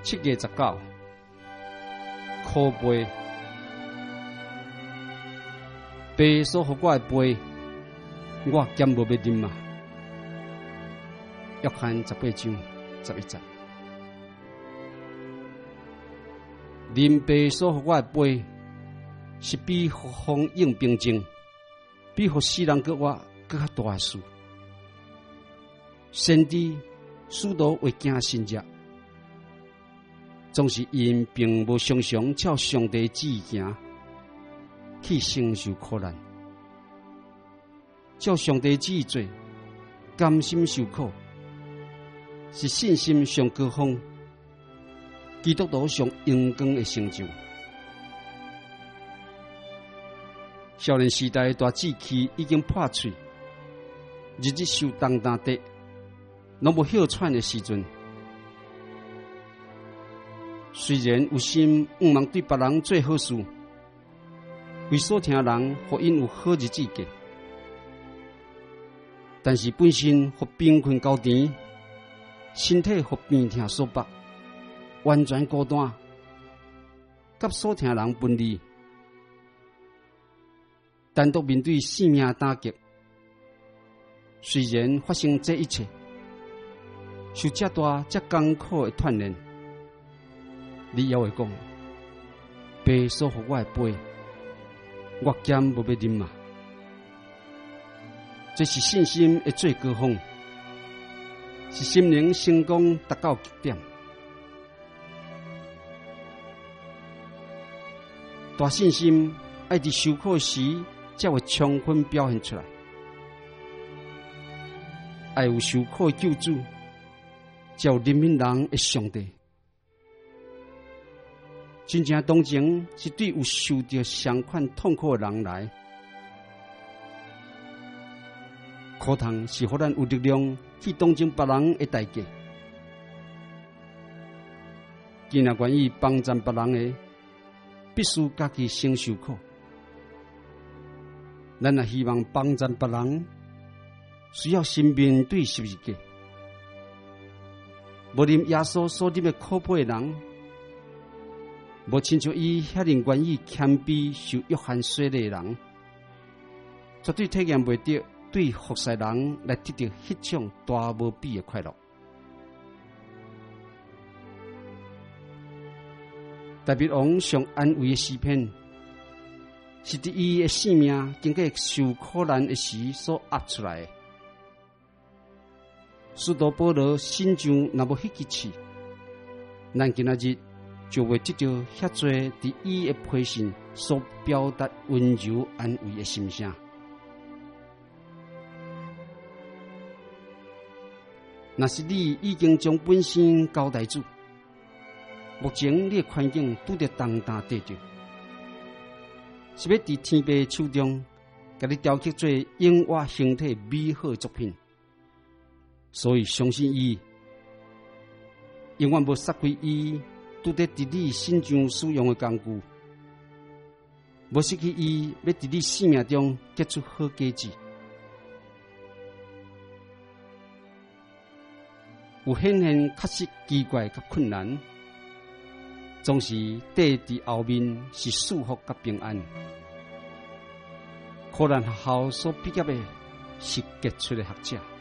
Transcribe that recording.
7月19，苦杯，爸所予我的杯，我兼无要啉嘛。约翰18章11节，啉爸所予我的杯，是比互风应兵争，比互世人搁我搁较大的事。先知使徒会惊神者，总是因并无常常照上帝旨意行，去承受苦难。照上帝旨意做，甘心受苦，是信心上高峰，基督徒上荣光的成就。少年时代大志气已经破碎，日日受重担的，拢无哮喘的时阵。虽然有心毋茫对别人做好事，为所听人福音有好日子过，但是本身互贫困交甜，身体互病痛所迫，完全孤单，甲所听人分离，单独面对生命打击。虽然发生这一切，受这大这艰苦的锻炼，你也会讲，爸所予我的杯，我兼无要啉嘛。这是信心的最高峰，是心灵成功达到极点。大信心爱伫受苦时才会充分表现出来。爱有受苦的救主，才有怜悯人的上帝。真正同情是对有受到相款痛苦的人来。苦痛是予咱有力量去同情别人的代价。既然愿意帮助别人的，必须家己先受苦。咱也希望帮助别人，需要先面对十字架。无啉耶稣所啉的苦杯的人，无亲像伊遐尼愿意谦卑受约翰洗礼的人，绝对体验袂到对服侍人来得到迄种大无比的快乐。大卫王上安慰的诗篇，是伫伊的性命经过受苦难的时所压出来的。使徒保罗心上若无迄支刺，咱今仔日就会得到遐多伫伊的批信所表达温柔安慰的心声。若是你已经将本身交代主，目前你的环境拄着重担得着，是要伫天父手中，甲你雕刻做永活形体美好的作品。所以相信伊，永远无杀亏伊拄得伫你身上使用的工具，无失去伊要伫你生命中结出好果子。有显现确实奇怪甲困难，总是缀伫后面是祝福甲平安。苦难学校所毕业的是杰出的学者。